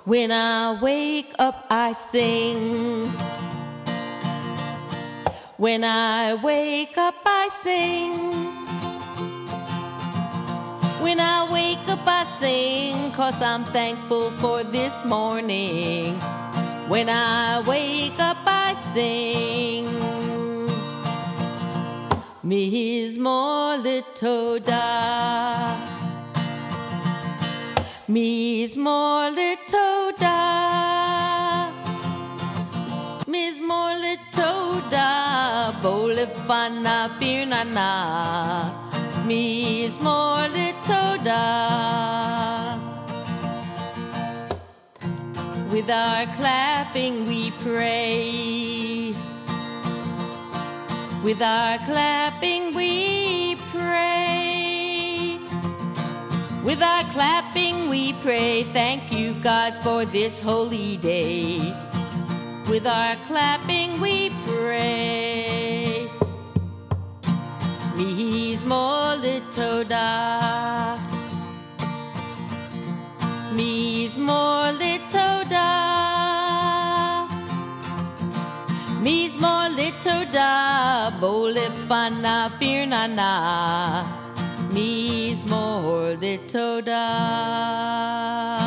When I wake up, I sing. When I wake up, I sing. When I wake up, I sing, 'cause I'm thankful for this morning. When I wake up, I sing. Mismo little da, mismo little da, mismo little da, bolifana pirnana, mismo little da. With our clapping we pray. With our clapping we pray. With our clapping we pray. Thank you, God, for this holy day. With our clapping we pray. Mismo little da, mismo little da, mismo little da, bolifana pirnana, mismo little da.